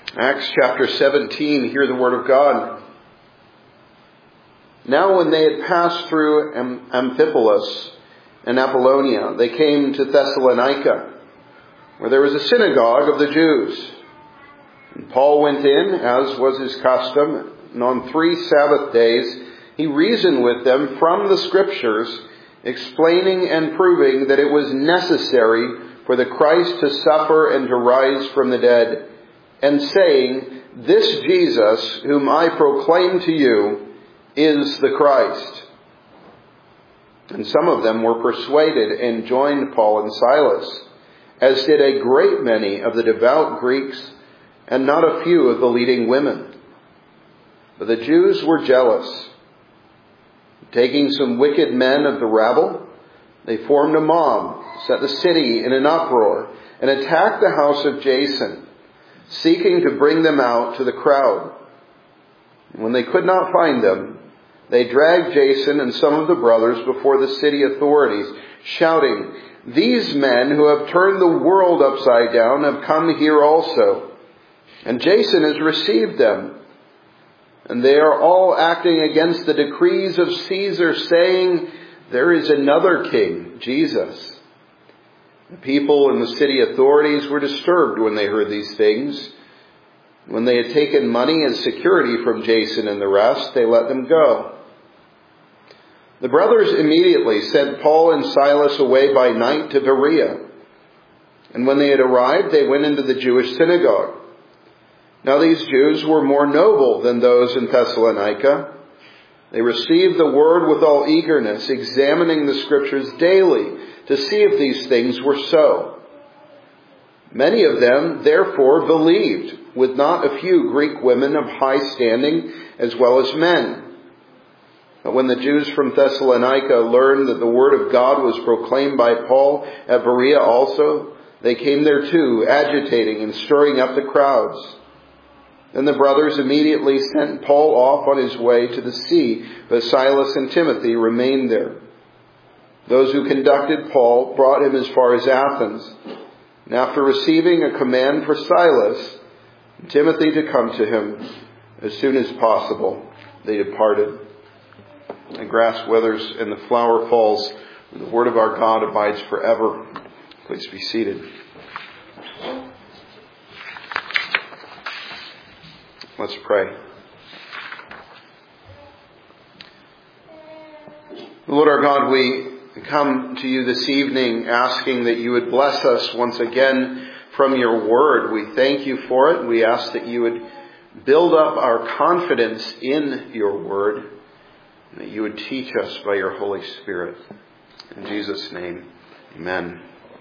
Acts chapter 17, hear the word of God. Now when they had passed through Amphipolis and Apollonia, they came to Thessalonica, where there was a synagogue of the Jews. And Paul went in, as was his custom, and on 3 Sabbath days he reasoned with them from the Scriptures, explaining and proving that it was necessary for the Christ to suffer and to rise from the dead, and saying, "This Jesus, whom I proclaim to you, is the Christ." And some of them were persuaded and joined Paul and Silas, as did a great many of the devout Greeks, and not a few of the leading women. But the Jews were jealous. Taking some wicked men of the rabble, they formed a mob, set the city in an uproar, and attacked the house of Jason, seeking to bring them out to the crowd. And when they could not find them, they dragged Jason and some of the brothers before the city authorities, shouting, "These men who have turned the world upside down have come here also, and Jason has received them. And they are all acting against the decrees of Caesar, saying, 'There is another king, Jesus.'" The people and the city authorities were disturbed when they heard these things. When they had taken money as security from Jason and the rest, they let them go. The brothers immediately sent Paul and Silas away by night to Berea. And when they had arrived, they went into the Jewish synagogue. Now these Jews were more noble than those in Thessalonica. They received the word with all eagerness, examining the Scriptures daily to see if these things were so. Many of them, therefore, believed, with not a few Greek women of high standing as well as men. But when the Jews from Thessalonica learned that the word of God was proclaimed by Paul at Berea also, they came there too, agitating and stirring up the crowds. Then the brothers immediately sent Paul off on his way to the sea, but Silas and Timothy remained there. Those who conducted Paul brought him as far as Athens. And after receiving a command for Silas and Timothy to come to him as soon as possible, they departed. The grass withers and the flower falls, and the word of our God abides forever. Please be seated. Let's pray. Lord our God, we come to you this evening asking that you would bless us once again from your word. We thank you for it. We ask that you would build up our confidence in your word, and that you would teach us by your Holy Spirit. In Jesus' name, amen.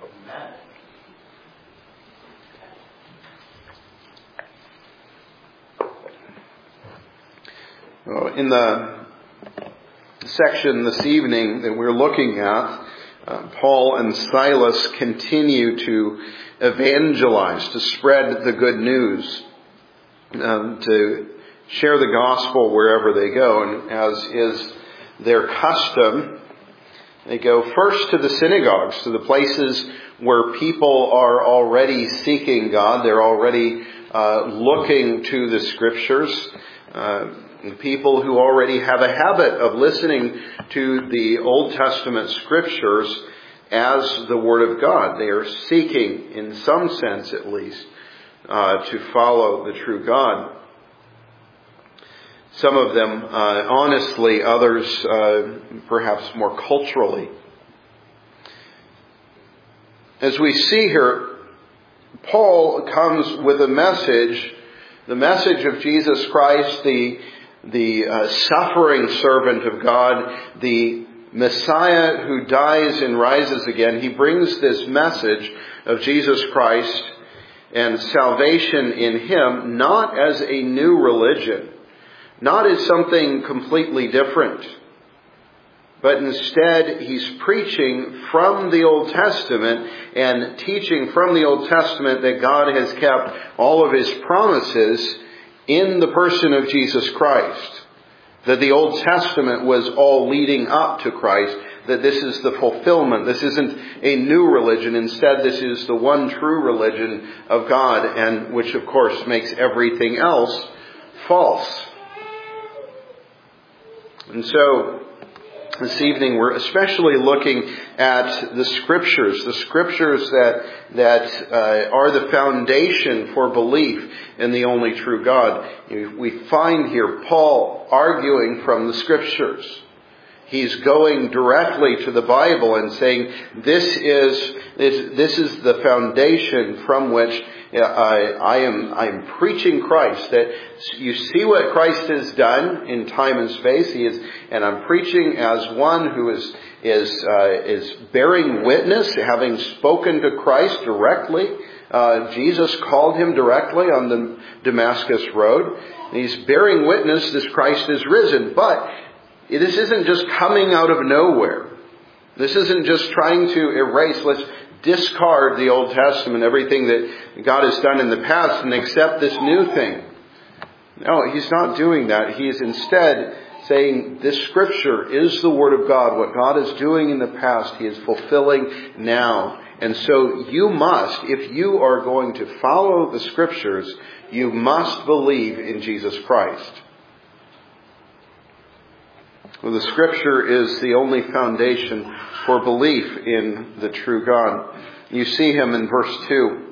In the section this evening that we're looking at, Paul and Silas continue to evangelize, to spread the good news, to share the gospel wherever they go. And as is their custom, they go first to the synagogues, to the places where people are already seeking God. They're already looking to the Scriptures. People who already have a habit of listening to the Old Testament Scriptures as the Word of God. They are seeking, in some sense at least, to follow the true God. Some of them honestly, others perhaps more culturally. As we see here, Paul comes with a message, the message of Jesus Christ, the suffering servant of God, the Messiah who dies and rises again. He brings this message of Jesus Christ and salvation in Him, not as a new religion, not as something completely different, but instead He's preaching from the Old Testament and teaching from the Old Testament that God has kept all of His promises in the person of Jesus Christ. That the Old Testament was all leading up to Christ. that this is the fulfillment. This isn't a new religion. Instead, this is the one true religion of God, and which of course makes everything else false. And so, this evening we're especially looking at the Scriptures that are the foundation for belief in the only true God. We find here Paul arguing from the Scriptures. He's going directly to the Bible and saying, this is the foundation from which I am preaching Christ. That you see what Christ has done in time and space. And I'm preaching as one who is bearing witness, having spoken to Christ directly. Jesus called him directly on the Damascus road. And he's bearing witness this Christ is risen. But this isn't just coming out of nowhere. This isn't just trying to erase, let's discard the Old Testament, everything that God has done in the past, and accept this new thing. No, he's not doing that. He is instead saying this Scripture is the Word of God. What God is doing in the past, He is fulfilling now. And so you must, if you are going to follow the Scriptures, you must believe in Jesus Christ. Well, the Scripture is the only foundation for belief in the true God. You see Him in verse 2.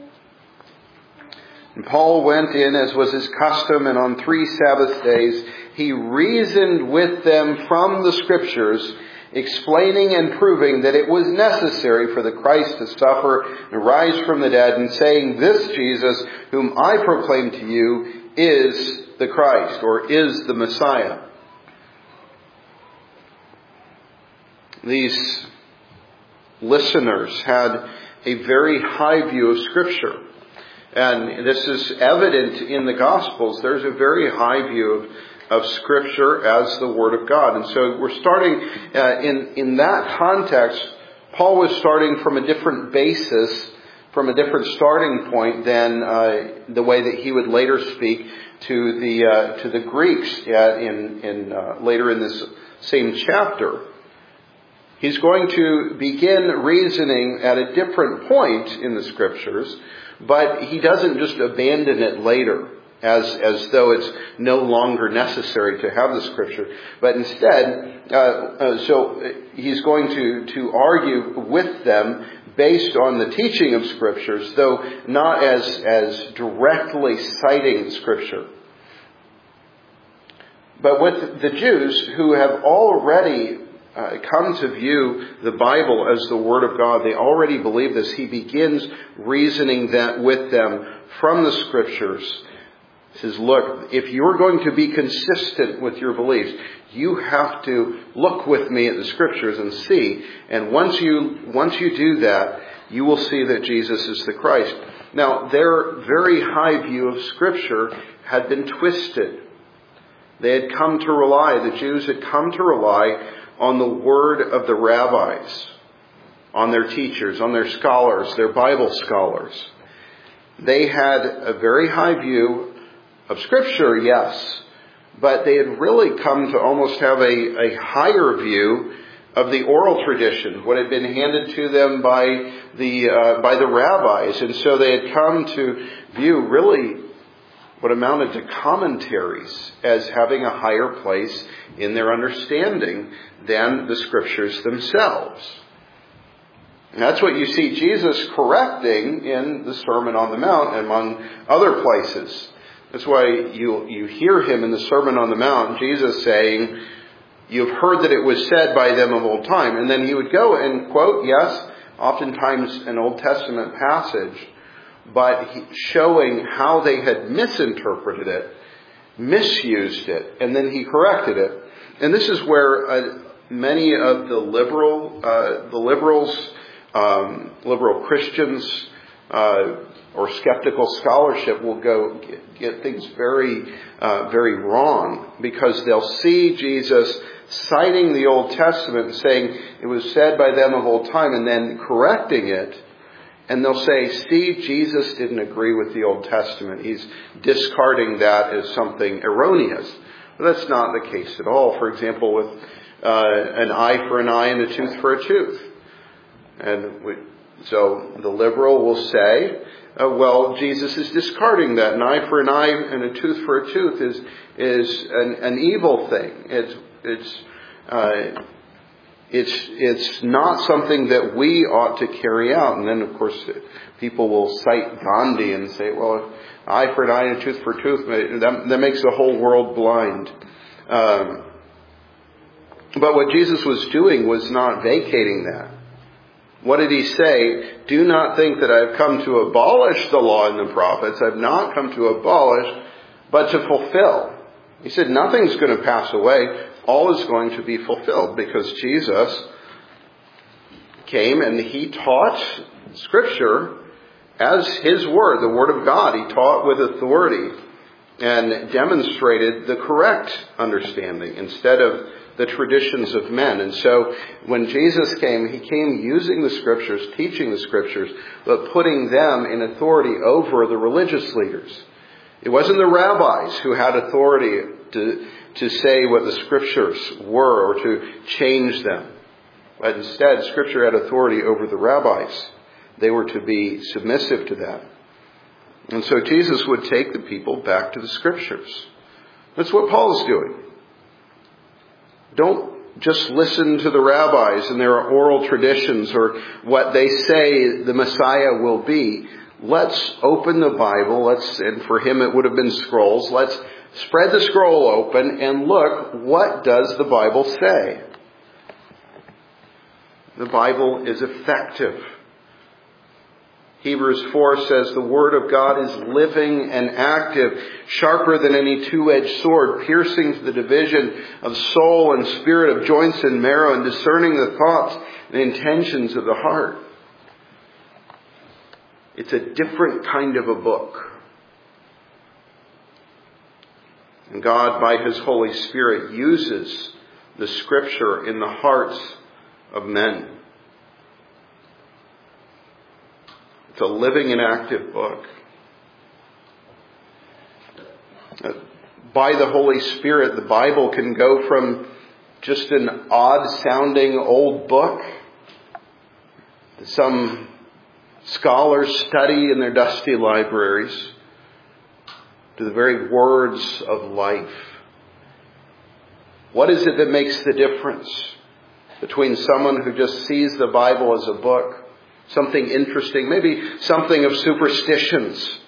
And Paul went in, as was his custom, and on 3 Sabbath days he reasoned with them from the Scriptures, explaining and proving that it was necessary for the Christ to suffer and rise from the dead, and saying, this Jesus, whom I proclaim to you, is the Christ, or is the Messiah. These listeners had a very high view of Scripture. And this is evident in the Gospels. There's a very high view of Scripture as the Word of God. And so we're starting in that context. Paul was starting from a different basis, from a different starting point than the way that he would later speak to the Greeks later in this same chapter. He's going to begin reasoning at a different point in the Scriptures, but he doesn't just abandon it later as though it's no longer necessary to have the Scripture. But instead, so he's going to argue with them based on the teaching of Scriptures, though not as directly citing Scripture. But with the Jews who have already come to view the Bible as the Word of God, they already believe this. He begins reasoning that with them from the Scriptures. He says, look, if you're going to be consistent with your beliefs, you have to look with me at the Scriptures and see. And once you do that, you will see that Jesus is the Christ. Now, their very high view of Scripture had been twisted. They had come to rely, the Jews had come to rely on the word of the rabbis, on their teachers, on their scholars, their Bible scholars. They had a very high view of Scripture, yes, but they had really come to almost have a higher view of the oral tradition, what had been handed to them by the rabbis. And so they had come to view really what amounted to commentaries as having a higher place in their understanding than the Scriptures themselves. And that's what you see Jesus correcting in the Sermon on the Mount, among other places. That's why you hear him in the Sermon on the Mount, Jesus saying, you've heard that it was said by them of old time. And then he would go and quote, yes, oftentimes an Old Testament passage, but showing how they had misinterpreted it, misused it, and then he corrected it. And this is where many of the liberal Christians or skeptical scholarship will go get things very, very wrong, because they'll see Jesus citing the Old Testament and saying it was said by them of old time, and then correcting it. And they'll say, see, Jesus didn't agree with the Old Testament. He's discarding that as something erroneous. But that's not the case at all. For example, an eye for an eye and a tooth for a tooth. So the liberal will say, well, Jesus is discarding that. An eye for an eye and a tooth for a tooth is an evil thing. It's not something that we ought to carry out. And then, of course, people will cite Gandhi and say, well, eye for an eye and a tooth for a tooth, that makes the whole world blind. But what Jesus was doing was not vacating that. What did he say? Do not think that I have come to abolish the law and the prophets. I have not come to abolish, but to fulfill. He said nothing's going to pass away. All is going to be fulfilled because Jesus came and he taught Scripture as his word, the word of God. He taught with authority and demonstrated the correct understanding instead of the traditions of men. And so when Jesus came, he came using the Scriptures, teaching the Scriptures, but putting them in authority over the religious leaders. It wasn't the rabbis who had authority to say what the Scriptures were or to change them. But instead, Scripture had authority over the rabbis. They were to be submissive to that. And so Jesus would take the people back to the Scriptures. That's what Paul's doing. Don't just listen to the rabbis and their oral traditions or what they say the Messiah will be. Let's open the Bible. And for him it would have been scrolls. Let's spread the scroll open and look, what does the Bible say? The Bible is effective. Hebrews 4 says the Word of God is living and active, sharper than any two-edged sword, piercing to the division of soul and spirit, of joints and marrow, and discerning the thoughts and intentions of the heart. It's a different kind of a book. And God, by His Holy Spirit, uses the Scripture in the hearts of men. It's a living and active book. By the Holy Spirit, the Bible can go from just an odd-sounding old book that some scholars study in their dusty libraries to the very words of life. What is it that makes the difference between someone who just sees the Bible as a book, something interesting, maybe something of superstitions,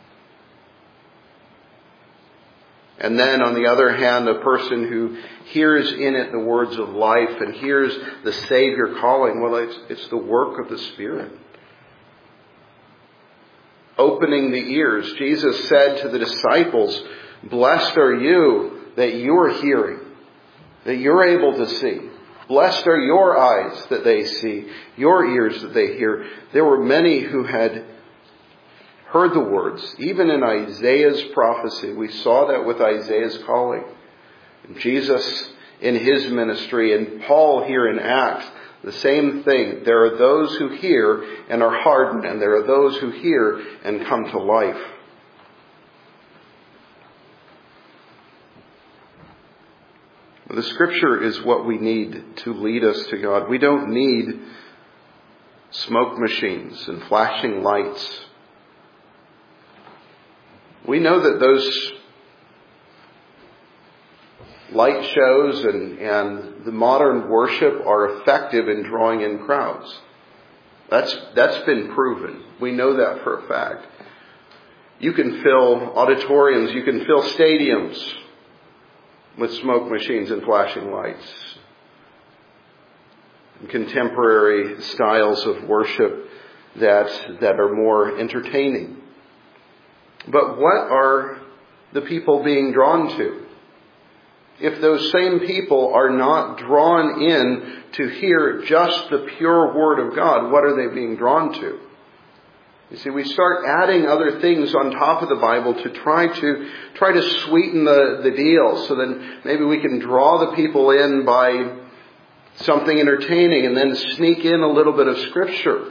and then on the other hand, a person who hears in it the words of life and hears the Savior calling? Well, it's the work of the Spirit. Opening the ears. Jesus said to the disciples, blessed are you that you're hearing, that you're able to see. Blessed are your eyes that they see, your ears that they hear. There were many who had heard the words. Even in Isaiah's prophecy, we saw that with Isaiah's calling. And Jesus in his ministry, and Paul here in Acts, the same thing. There are those who hear and are hardened, and there are those who hear and come to life. The Scripture is what we need to lead us to God. We don't need smoke machines and flashing lights. We know that those light shows and the modern worship are effective in drawing in crowds. That's been proven. We know that for a fact. You can fill auditoriums, you can fill stadiums with smoke machines and flashing lights. And contemporary styles of worship that are more entertaining. But what are the people being drawn to? If those same people are not drawn in to hear just the pure Word of God, what are they being drawn to? You see, we start adding other things on top of the Bible to try to sweeten the deal, so then maybe we can draw the people in by something entertaining and then sneak in a little bit of Scripture.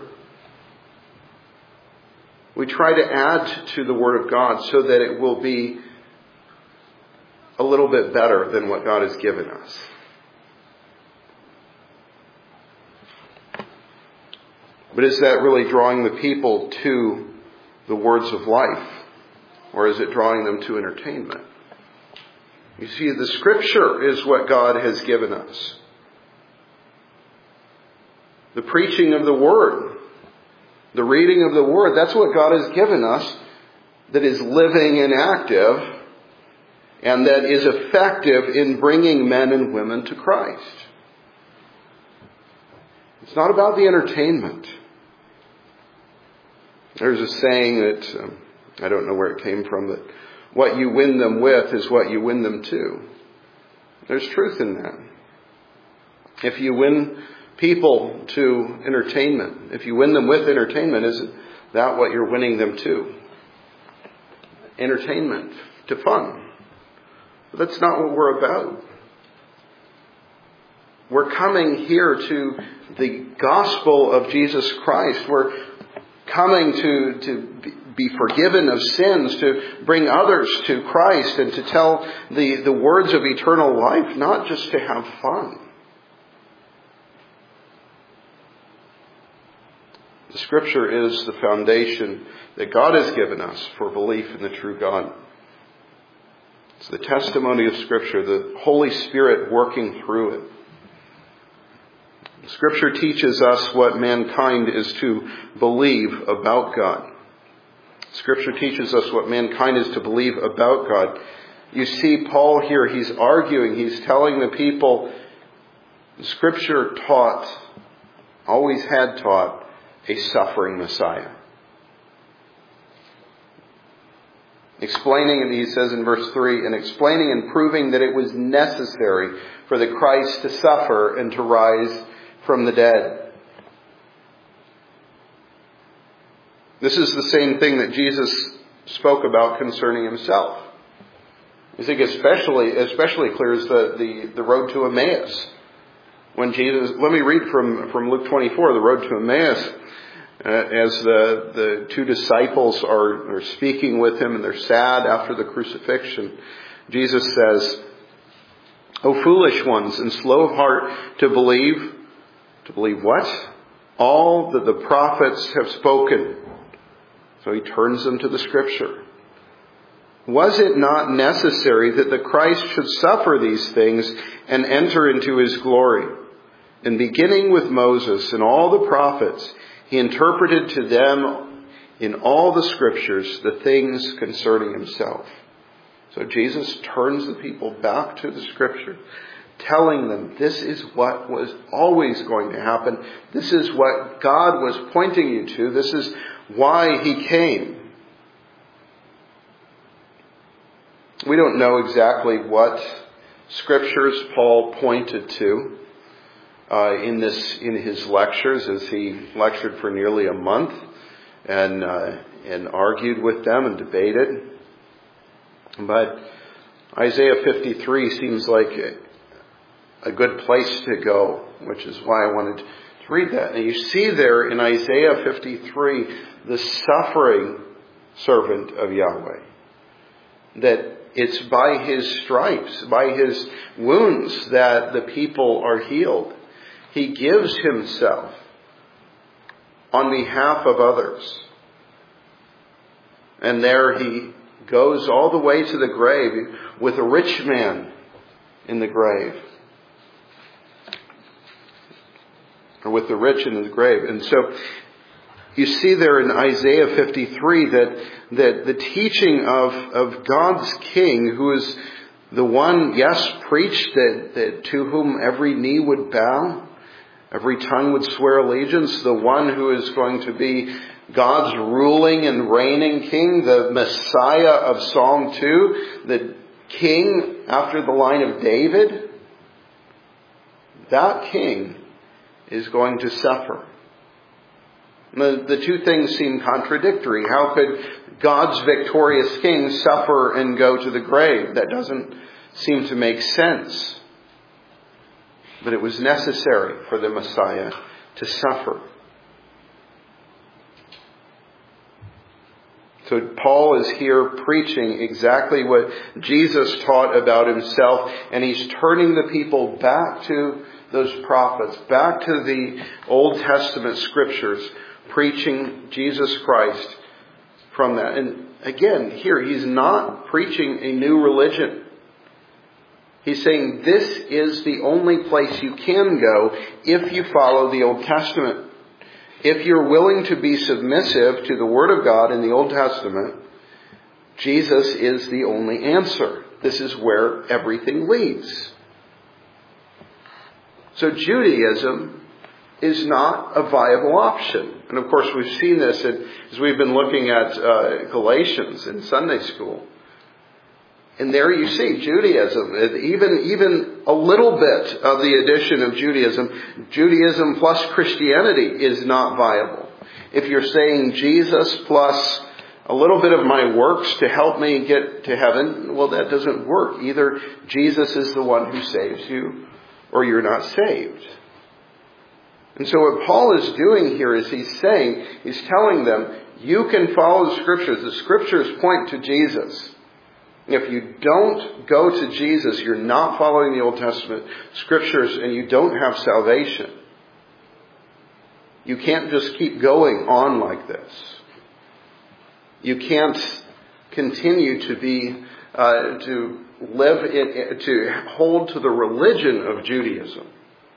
We try to add to the Word of God so that it will be a little bit better than what God has given us. But is that really drawing the people to the words of life? Or is it drawing them to entertainment? You see, the Scripture is what God has given us. The preaching of the Word, the reading of the Word, that's what God has given us, that is living and active, and that is effective in bringing men and women to Christ. It's not about the entertainment. There's a saying that, I don't know where it came from, that what you win them with is what you win them to. There's truth in that. If you win people to entertainment, if you win them with entertainment, isn't that what you're winning them to? Entertainment, to fun. But that's not what we're about. We're coming here to the gospel of Jesus Christ. We're coming to be forgiven of sins, to bring others to Christ, and to tell the words of eternal life, not just to have fun. The Scripture is the foundation that God has given us for belief in the true God. It's the testimony of Scripture, the Holy Spirit working through it. Scripture teaches us what mankind is to believe about God. Scripture teaches us what mankind is to believe about God. You see Paul here, he's arguing, he's telling the people, Scripture taught, always had taught, a suffering Messiah. Explaining, and he says in verse 3, and explaining and proving that it was necessary for the Christ to suffer and to rise from the dead. This is the same thing that Jesus spoke about concerning himself. I think especially clear is the road to Emmaus. When Jesus, let me read from Luke 24, the road to Emmaus, as the two disciples are speaking with him and they're sad after the crucifixion. Jesus says, "O foolish ones and slow of heart to believe what? All that the prophets have spoken." So he turns them to the Scripture. "Was it not necessary that the Christ should suffer these things and enter into his glory? And beginning with Moses and all the prophets, he interpreted to them in all the Scriptures the things concerning himself." So Jesus turns the people back to the Scripture, telling them this is what was always going to happen. This is what God was pointing you to. This is why he came. We don't know exactly what Scriptures Paul pointed to in his lectures, as he lectured for nearly a month and argued with them and debated. But Isaiah 53 seems like a good place to go, which is why I wanted to read that. And you see there in Isaiah 53 the suffering servant of Yahweh. That it's by his stripes, by his wounds, that the people are healed. He gives himself on behalf of others. And there he goes all the way to the grave with a rich man in the grave. Or with the rich in the grave. And so you see there in Isaiah 53 that the teaching of God's King, who is the one, yes, preached that to whom every knee would bow, every tongue would swear allegiance, the one who is going to be God's ruling and reigning King, the Messiah of Psalm 2, the King after the line of David, that King is going to suffer. The two things seem contradictory. How could God's victorious King suffer and go to the grave? That doesn't seem to make sense. But it was necessary for the Messiah to suffer. So Paul is here preaching exactly what Jesus taught about himself, and he's turning the people back to those prophets, back to the Old Testament scriptures, preaching Jesus Christ from that. And again, here, he's not preaching a new religion. He's saying this is the only place you can go if you follow the Old Testament. If you're willing to be submissive to the Word of God in the Old Testament, Jesus is the only answer. This is where everything leads. So Judaism is not a viable option. And of course we've seen this as we've been looking at Galatians in Sunday school. And there you see Judaism, even a little bit of the addition of Judaism plus Christianity is not viable. If you're saying Jesus plus a little bit of my works to help me get to heaven, well, that doesn't work. Either Jesus is the one who saves you, or you're not saved. And so what Paul is doing here is he's telling them, you can follow the Scriptures. The Scriptures point to Jesus. If you don't go to Jesus, you're not following the Old Testament Scriptures, and you don't have salvation. You can't just keep going on like this. You can't continue to hold to the religion of Judaism.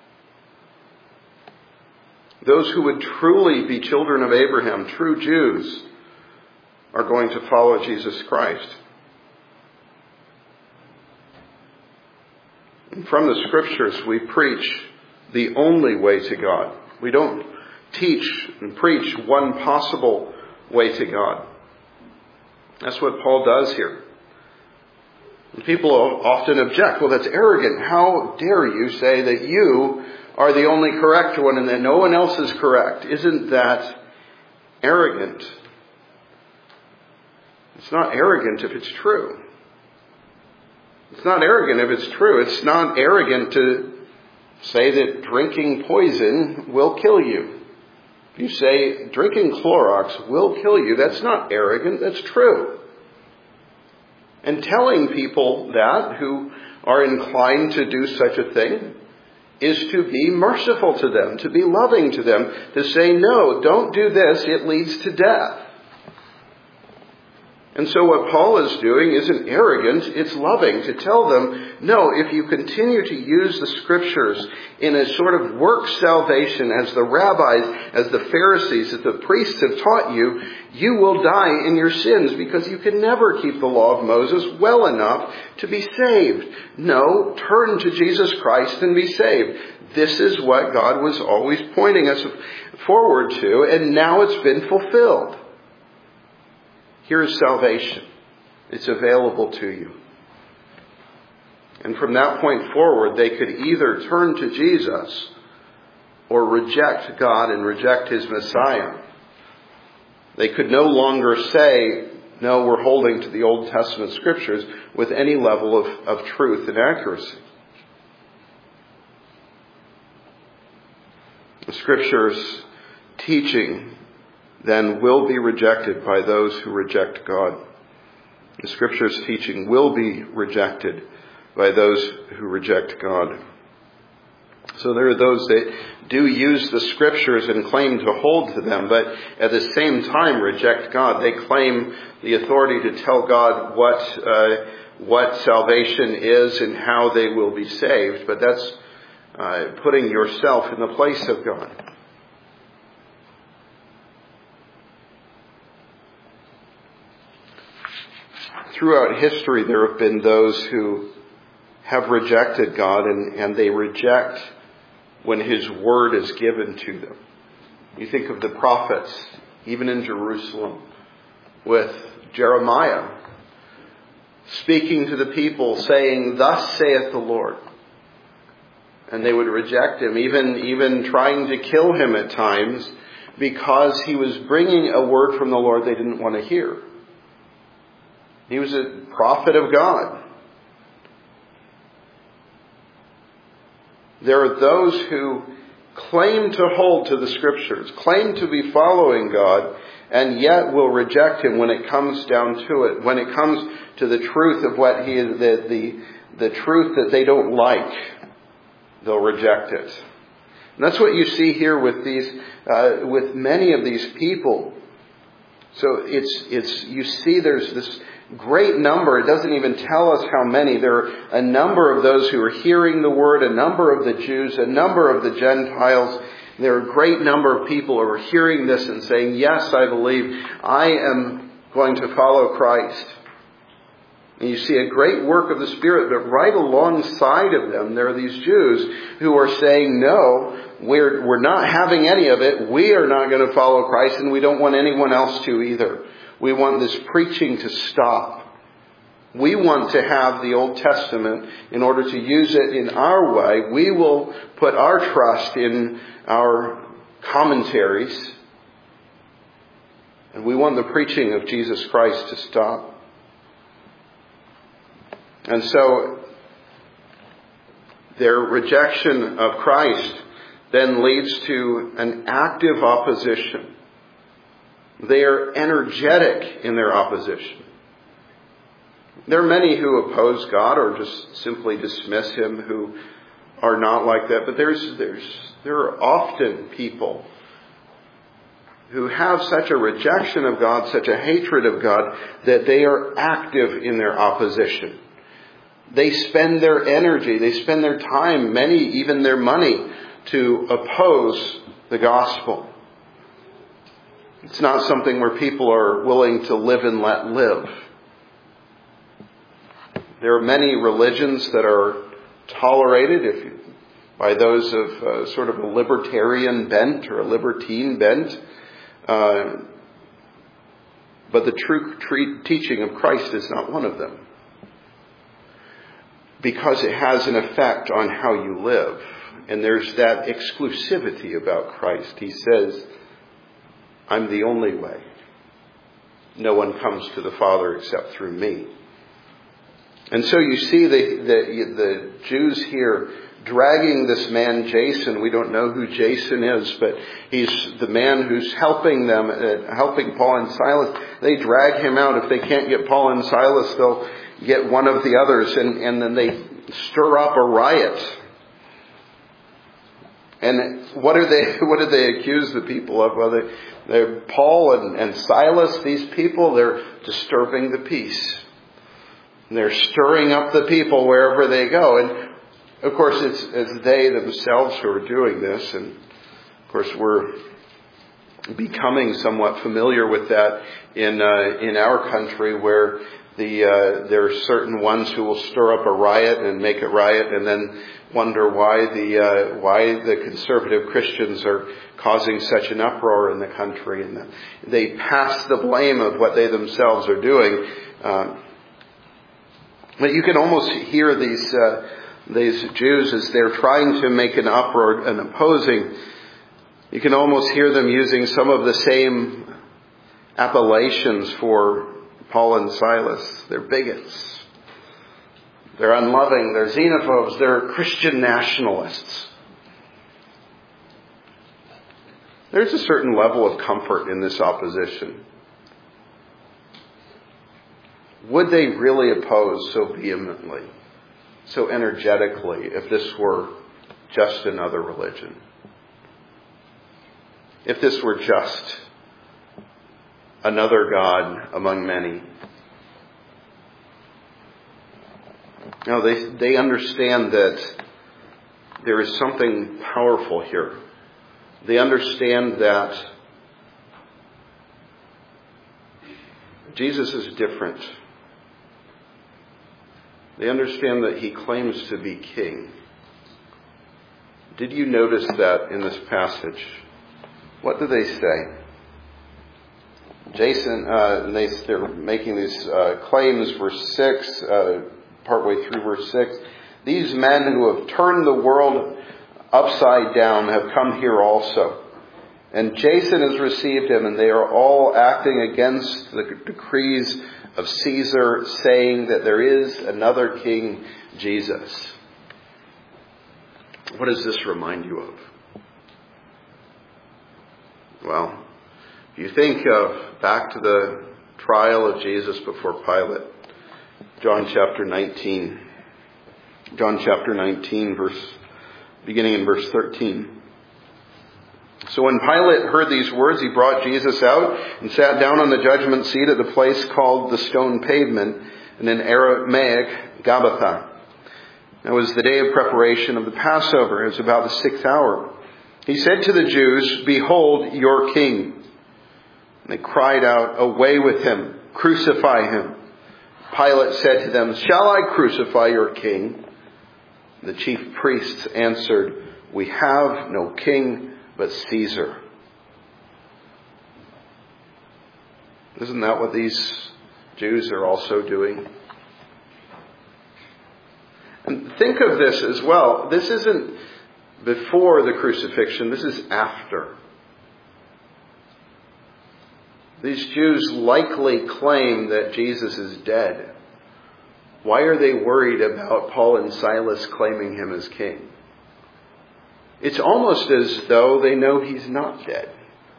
Those who would truly be children of Abraham, true Jews, are going to follow Jesus Christ. And from the Scriptures, we preach the only way to God. We don't teach and preach one possible way to God. That's what Paul does here. And people often object, well, that's arrogant. How dare you say that you are the only correct one and that no one else is correct? Isn't that arrogant? It's not arrogant if it's true. It's not arrogant if it's true. It's not arrogant to say that drinking poison will kill you. If you say drinking Clorox will kill you, that's not arrogant, that's true. And telling people that who are inclined to do such a thing is to be merciful to them, to be loving to them, to say, no, don't do this, it leads to death. And so what Paul is doing isn't arrogant, it's loving, to tell them, no, if you continue to use the Scriptures in a sort of work salvation as the rabbis, as the Pharisees, as the priests have taught you, you will die in your sins because you can never keep the law of Moses well enough to be saved. No, turn to Jesus Christ and be saved. This is what God was always pointing us forward to, and now it's been fulfilled. Here is salvation. It's available to you. And from that point forward, they could either turn to Jesus or reject God and reject His Messiah. They could no longer say, no, we're holding to the Old Testament Scriptures with any level of truth and accuracy. The Scriptures' teaching then will be rejected by those who reject God. The Scripture's teaching will be rejected by those who reject God. So there are those that do use the Scriptures and claim to hold to them, but at the same time reject God. They claim the authority to tell God what salvation is and how they will be saved, but that's putting yourself in the place of God. Throughout history, there have been those who have rejected God, and they reject when His word is given to them. You think of the prophets, even in Jerusalem, with Jeremiah speaking to the people, saying, "Thus saith the Lord." And they would reject him, even trying to kill him at times, because he was bringing a word from the Lord they didn't want to hear. He was a prophet of God. There are those who claim to hold to the Scriptures, claim to be following God, and yet will reject Him when it comes down to it, when it comes to the truth of what He is, the truth that they don't like. they'll reject it. And that's what you see here with with many of these people. So you see there's this great number. It doesn't even tell us how many. There are a number of those who are hearing the word, a number of the Jews, a number of the Gentiles. There are a great number of people who are hearing this and saying, yes, I believe. I am going to follow Christ. And you see a great work of the Spirit, but right alongside of them, there are these Jews who are saying, no, we're not having any of it. We are not going to follow Christ, and we don't want anyone else to either. We want this preaching to stop. We want to have the Old Testament in order to use it in our way. We will put our trust in our commentaries. And we want the preaching of Jesus Christ to stop. And so their rejection of Christ then leads to an active opposition. They are energetic in their opposition. There are many who oppose God or just simply dismiss Him who are not like that. But there are often people who have such a rejection of God, such a hatred of God, that they are active in their opposition. They spend their energy, they spend their time, many even their money, to oppose the gospel. It's not something where people are willing to live and let live. There are many religions that are tolerated by those of sort of a libertarian bent or a libertine bent. But the true teaching of Christ is not one of them. Because it has an effect on how you live. And there's that exclusivity about Christ. He says, I'm the only way. No one comes to the Father except through me. And so you see the Jews here dragging this man Jason. We don't know who Jason is, but he's the man who's helping them, helping Paul and Silas. They drag him out. If they can't get Paul and Silas, they'll get one of the others, and then they stir up a riot. And what do they accuse the people of? Well, they're Paul and Silas, these people, they're disturbing the peace. And they're stirring up the people wherever they go. And of course, it's they themselves who are doing this. And of course, we're becoming somewhat familiar with that in our country, where there are certain ones who will stir up a riot and make it riot, and then wonder why the conservative Christians are causing such an uproar in the country, and they pass the blame of what they themselves are doing. But you can almost hear these Jews as they're trying to make an uproar and opposing. You can almost hear them using some of the same appellations for Paul and Silas. They're bigots. They're unloving. They're xenophobes. They're Christian nationalists. There's a certain level of comfort in this opposition. Would they really oppose so vehemently, so energetically, if this were just another religion? If this were just another God among many? No, they understand that there is something powerful here. They understand that Jesus is different. They understand that He claims to be King. Did you notice that in this passage? What do they say? Jason, they're making these claims, verse 6, partway through verse 6. These men who have turned the world upside down have come here also. And Jason has received him, and they are all acting against the decrees of Caesar, saying that there is another king, Jesus. What does this remind you of? Well, if you think of back to the trial of Jesus before Pilate, John chapter 19, verse beginning in verse 13. So when Pilate heard these words, he brought Jesus out and sat down on the judgment seat at the place called the Stone Pavement, and in Aramaic, Gabbatha. It was the day of preparation of the Passover. It was about the 6th hour. He said to the Jews, "Behold your king." And they cried out, "Away with him! Crucify him!" Pilate said to them, "Shall I crucify your king?" The chief priests answered, "We have no king but Caesar." Isn't that what these Jews are also doing? And think of this as well. This isn't before the crucifixion. This is after. These Jews likely claim that Jesus is dead. Why are they worried about Paul and Silas claiming him as king? It's almost as though they know he's not dead.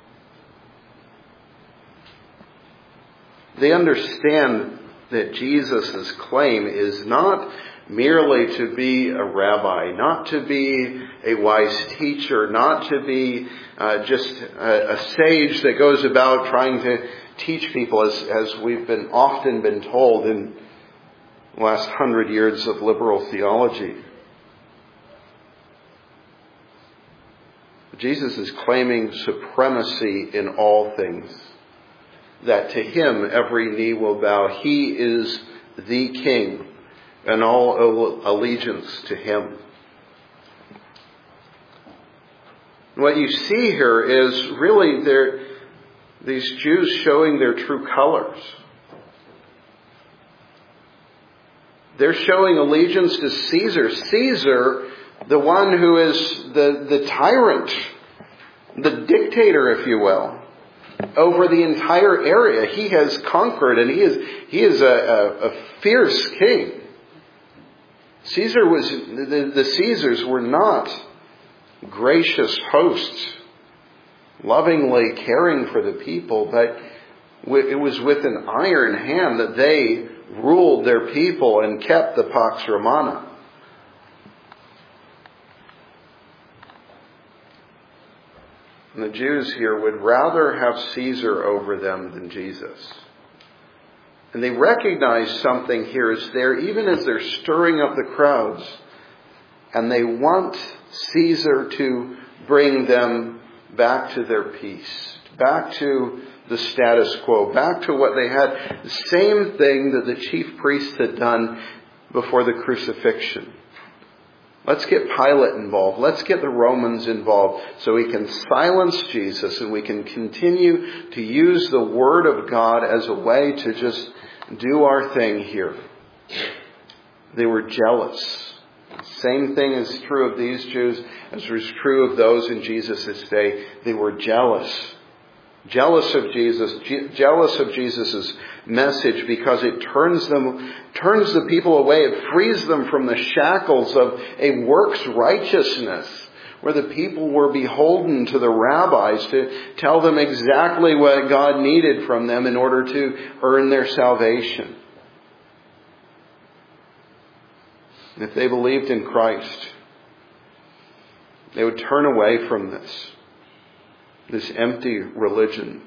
They understand that Jesus' claim is not merely to be a rabbi, not to be a wise teacher, not to be just a sage that goes about trying to teach people, as we've often been told in the last 100 years of liberal theology. Jesus is claiming supremacy in all things, that to him every knee will bow. He is the king, and all allegiance to him. What you see here is really these Jews showing their true colors. They're showing allegiance to Caesar. Caesar, the one who is the tyrant, the dictator, if you will, over the entire area. He has conquered, and he is a fierce king. The Caesars were not gracious hosts, lovingly caring for the people, but it was with an iron hand that they ruled their people and kept the Pax Romana. And the Jews here would rather have Caesar over them than Jesus. And they recognize something here is there, even as they're stirring up the crowds, and they want Caesar to bring them back to their peace, back to the status quo, back to what they had, the same thing that the chief priests had done before the crucifixion. Let's get Pilate involved. Let's get the Romans involved so we can silence Jesus and we can continue to use the Word of God as a way to just do our thing here. They were jealous. Same thing is true of these Jews as was true of those in Jesus' day. They were jealous. Jealous of Jesus, jealous of Jesus' message because it turns the people away. It frees them from the shackles of a works righteousness where the people were beholden to the rabbis to tell them exactly what God needed from them in order to earn their salvation. And if they believed in Christ, they would turn away from this empty religion.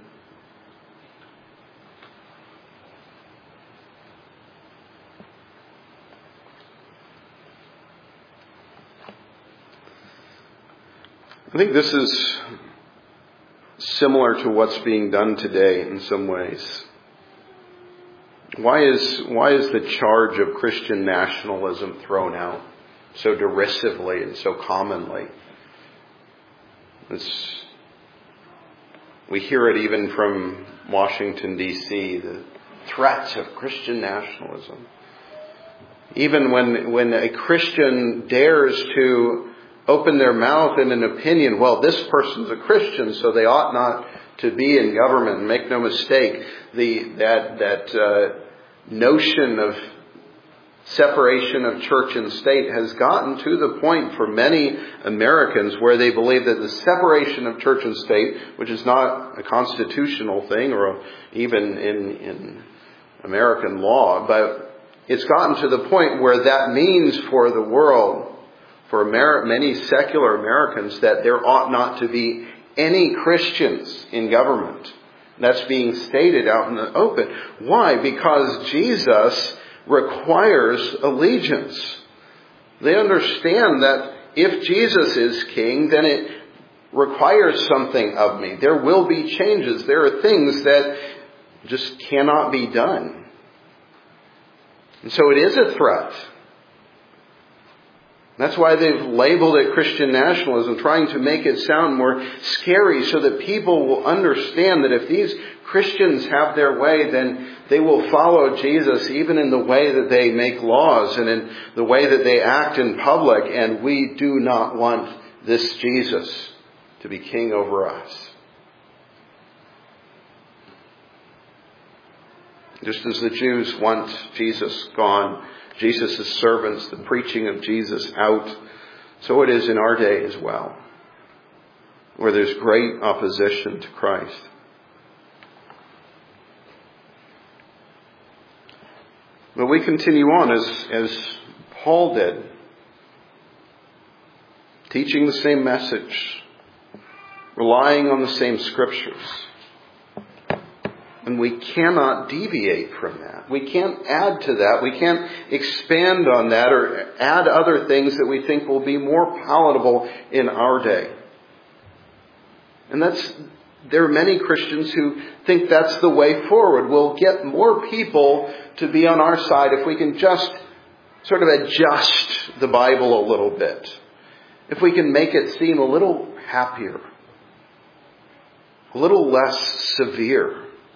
I think this is similar to what's being done today in some ways. Why is the charge of Christian nationalism thrown out so derisively and so commonly? We hear it even from Washington, D.C., the threats of Christian nationalism. Even when a Christian dares to open their mouth in an opinion, well, this person's a Christian, so they ought not to be in government. And make no mistake, that notion of separation of church and state has gotten to the point for many Americans where they believe that the separation of church and state, which is not a constitutional thing or even in American law, but it's gotten to the point where that means for the world, for many secular Americans that there ought not to be any Christians in government. That's being stated out in the open. Why? Because Jesus requires allegiance. They understand that if Jesus is king, then it requires something of me. There will be changes. There are things that just cannot be done. And so it is a threat. That's why they've labeled it Christian nationalism, trying to make it sound more scary so that people will understand that if these Christians have their way, then they will follow Jesus even in the way that they make laws and in the way that they act in public. And we do not want this Jesus to be king over us. Just as the Jews want Jesus gone, Jesus' servants, the preaching of Jesus out, so it is in our day as well, where there's great opposition to Christ. But we continue on as Paul did, teaching the same message, relying on the same scriptures. And we cannot deviate from that. We can't add to that. We can't expand on that or add other things that we think will be more palatable in our day. And there are many Christians who think that's the way forward. We'll get more people to be on our side if we can just sort of adjust the Bible a little bit. If we can make it seem a little happier, a little less severe.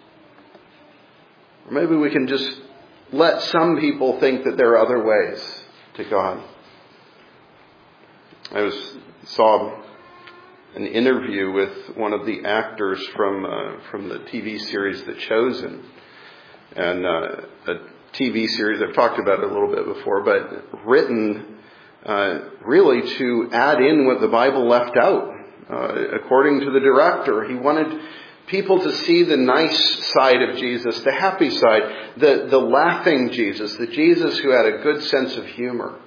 Or maybe we can just let some people think that there are other ways to God. I saw an interview with one of the actors from the TV series The Chosen. And a TV series, I've talked about it a little bit before, but written really to add in what the Bible left out. According to the director, he wanted people to see the nice side of Jesus, the happy side, the laughing Jesus, the Jesus who had a good sense of humor.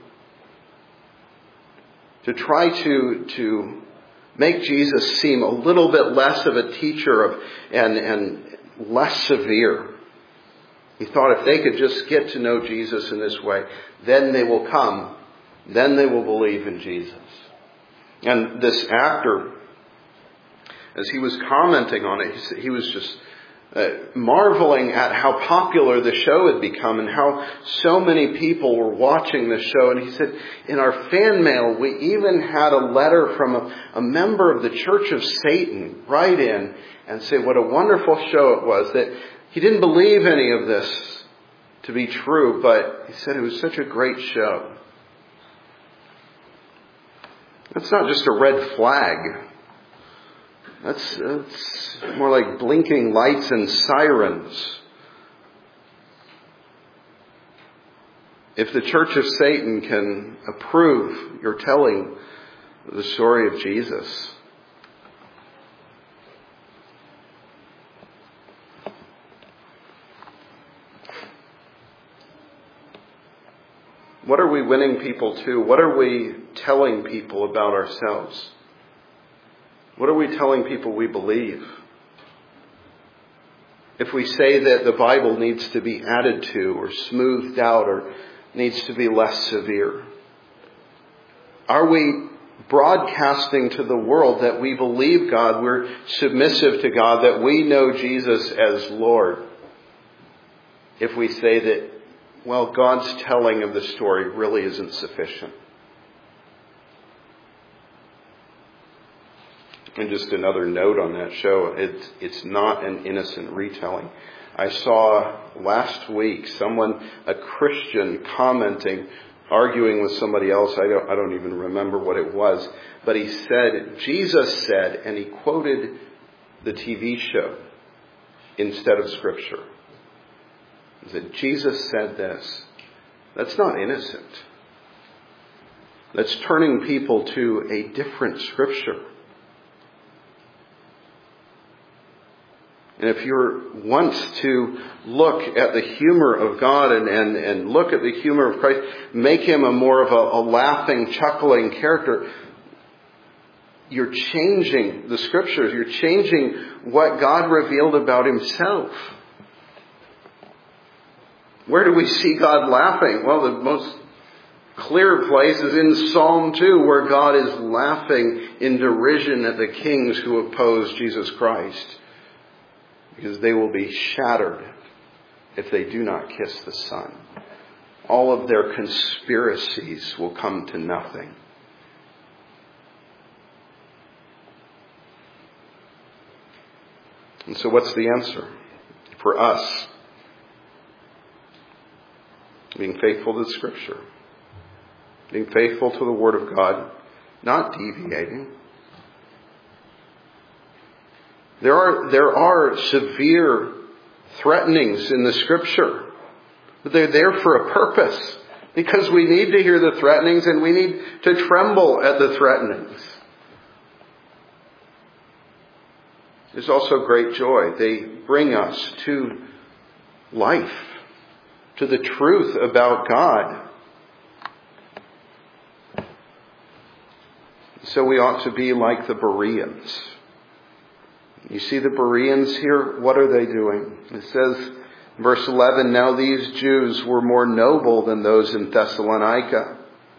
To try to make Jesus seem a little bit less of a teacher and less severe. He thought if they could just get to know Jesus in this way, then they will come, then they will believe in Jesus. And this actor, as he was commenting on it, he was just marveling at how popular the show had become and how so many people were watching the show. And he said, in our fan mail, we even had a letter from a member of the Church of Satan write in and say what a wonderful show it was, that he didn't believe any of this to be true, but he said it was such a great show. That's not just a red flag. That's more like blinking lights and sirens. If the Church of Satan can approve your telling the story of Jesus, what are we winning people to? What are we telling people about ourselves? What are we telling people we believe? If we say that the Bible needs to be added to or smoothed out or needs to be less severe, are we broadcasting to the world that we believe God, we're submissive to God, that we know Jesus as Lord? If we say that, well, God's telling of the story really isn't sufficient. And just another note on that show, it's not an innocent retelling. I saw last week a Christian commenting, arguing with somebody else. I don't even remember what it was. But he said, Jesus said, and he quoted the TV show instead of Scripture. He said, Jesus said this. That's not innocent. That's turning people to a different Scripture. And if you want to look at the humor of God and look at the humor of Christ, make him more of a laughing, chuckling character, you're changing the Scriptures. You're changing what God revealed about himself. Where do we see God laughing? Well, the most clear place is in Psalm 2, where God is laughing in derision at the kings who oppose Jesus Christ, because they will be shattered if they do not kiss the Son. All of their conspiracies will come to nothing. And so what's the answer for us? Being faithful to the Scripture. Being faithful to the Word of God. Not deviating. There are severe threatenings in the Scripture. But they're there for a purpose. Because we need to hear the threatenings and we need to tremble at the threatenings. There's also great joy. They bring us to life, to the truth about God. So we ought to be like the Bereans. You see the Bereans here? What are they doing? It says, verse 11, now these Jews were more noble than those in Thessalonica.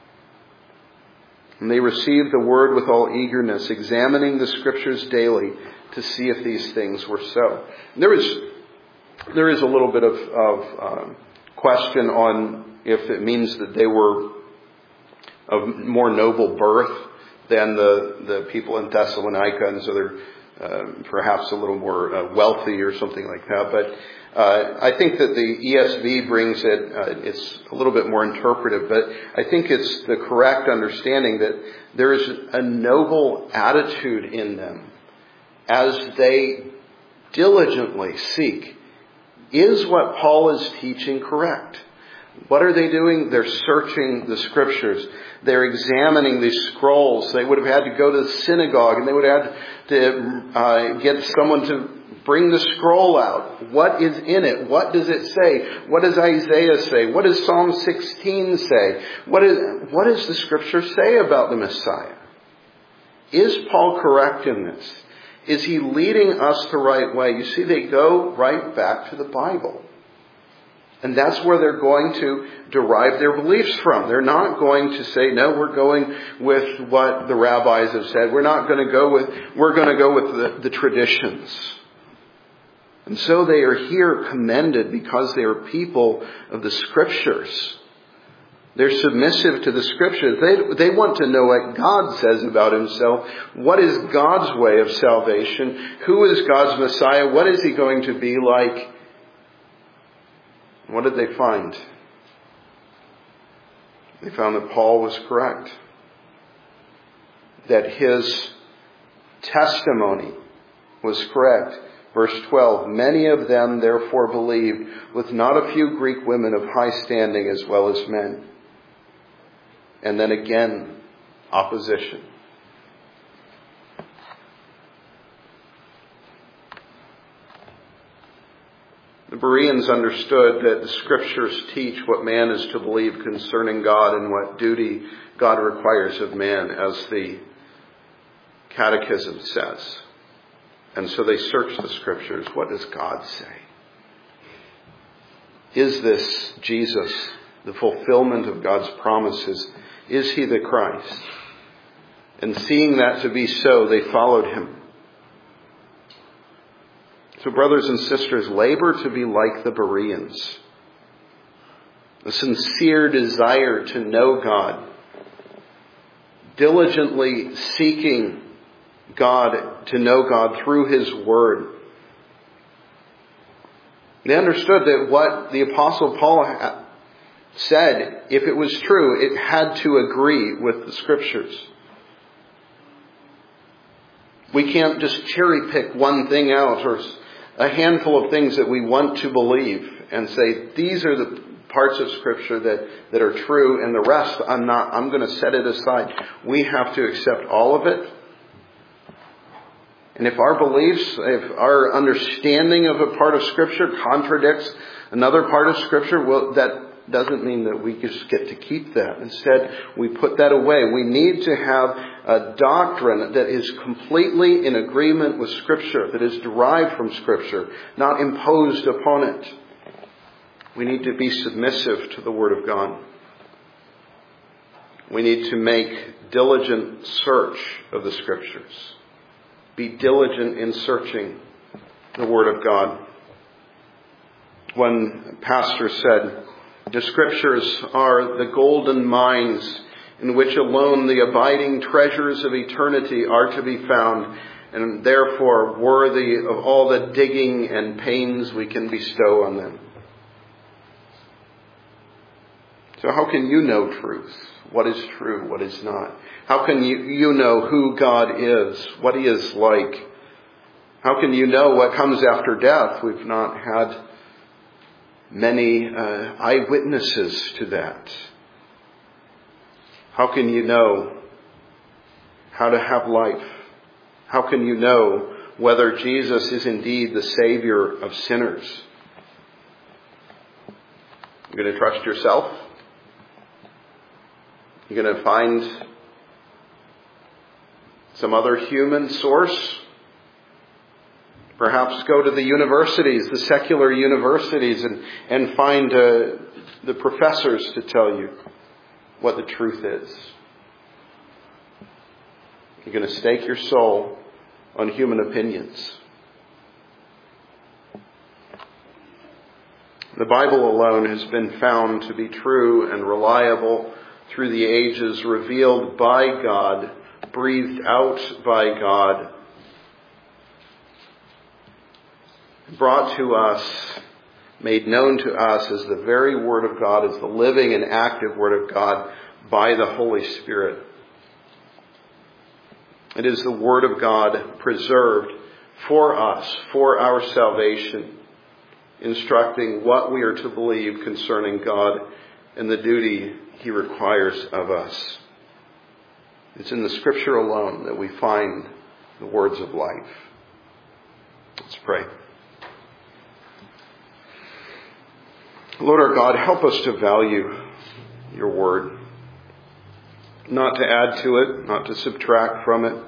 And they received the word with all eagerness, examining the Scriptures daily to see if these things were so. There is a little bit of question on if it means that they were of more noble birth than the people in Thessalonica, and so they're perhaps a little more wealthy or something like that. But I think that the ESV brings it, it's a little bit more interpretive, but I think it's the correct understanding that there is a noble attitude in them as they diligently seek, is what Paul is teaching correct? What are they doing? They're searching the Scriptures. They're examining these scrolls. They would have had to go to the synagogue and they would have to get someone to bring the scroll out. What is in it? What does it say? What does Isaiah say? What does Psalm 16 say? What does the Scripture say about the Messiah? Is Paul correct in this? Is he leading us the right way? You see, they go right back to the Bible. And that's where they're going to derive their beliefs from. They're not going to say, no, we're going with what the rabbis have said. We're going to go with the traditions. And so they are here commended because they are people of the Scriptures. They're submissive to the Scriptures. They want to know what God says about himself. What is God's way of salvation? Who is God's Messiah? What is he going to be like? What did they find? They found that Paul was correct. That his testimony was correct. Verse 12, many of them therefore believed, with not a few Greek women of high standing as well as men. And then again, opposition. The Bereans understood that the Scriptures teach what man is to believe concerning God and what duty God requires of man, as the Catechism says. And so they search the Scriptures. What does God say? Is this Jesus, the fulfillment of God's promises? Is he the Christ? And seeing that to be so, they followed him. So brothers and sisters, labor to be like the Bereans. A sincere desire to know God. Diligently seeking God, to know God through his word. They understood that what the Apostle Paul said, if it was true, it had to agree with the Scriptures. We can't just cherry pick one thing out or a handful of things that we want to believe and say, these are the parts of Scripture that are true, and the rest I'm going to set it aside. We have to accept all of it And if our beliefs, if our understanding of a part of Scripture contradicts another part of Scripture, well, that doesn't mean that we just get to keep that. Instead, we put that away. We need to have a doctrine that is completely in agreement with Scripture, that is derived from Scripture, not imposed upon it. We need to be submissive to the Word of God. We need to make diligent search of the Scriptures. Be diligent in searching the Word of God. One pastor said, "The Scriptures are the golden mines in which alone the abiding treasures of eternity are to be found, and therefore worthy of all the digging and pains we can bestow on them." So how can you know truth? What is true? What is not? How can you know who God is? What He is like? How can you know what comes after death? We've not had many eyewitnesses to that. How can you know how to have life? How can you know whether Jesus is indeed the Savior of sinners? You're going to trust yourself? You're going to find some other human source? Perhaps go to the universities, the secular universities, and find the professors to tell you what the truth is. You're going to stake your soul on human opinions. The Bible alone has been found to be true and reliable through the ages, revealed by God, breathed out by God, brought to us, made known to us as the very Word of God, as the living and active Word of God by the Holy Spirit. It is the Word of God preserved for us, for our salvation, instructing what we are to believe concerning God and the duty He requires of us. It's in the Scripture alone that we find the words of life. Let's pray. Lord our God, help us to value your word, not to add to it, not to subtract from it,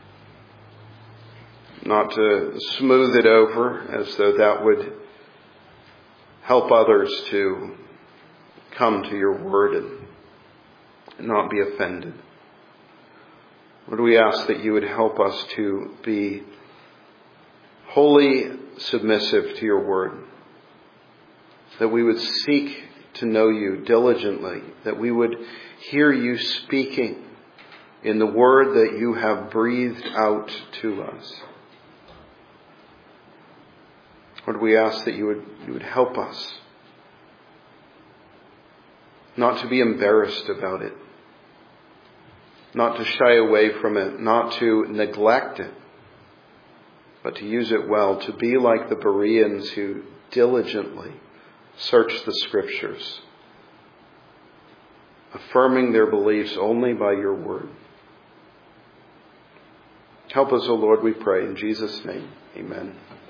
not to smooth it over as though that would help others to come to your word and not be offended. Lord, we ask that you would help us to be wholly submissive to your word, that we would seek to know you diligently, that we would hear you speaking in the word that you have breathed out to us. Lord, we ask that you would help us not to be embarrassed about it, not to shy away from it, not to neglect it, but to use it well, to be like the Bereans who diligently search the Scriptures, affirming their beliefs only by your word. Help us, O Lord, we pray. In Jesus' name, amen.